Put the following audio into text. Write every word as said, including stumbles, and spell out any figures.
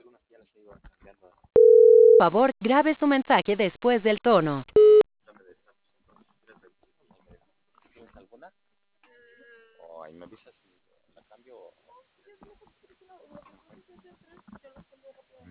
Por favor, grabe su mensaje después del tono. ¿Tienes alguna? O ahí me avisas y la cambio.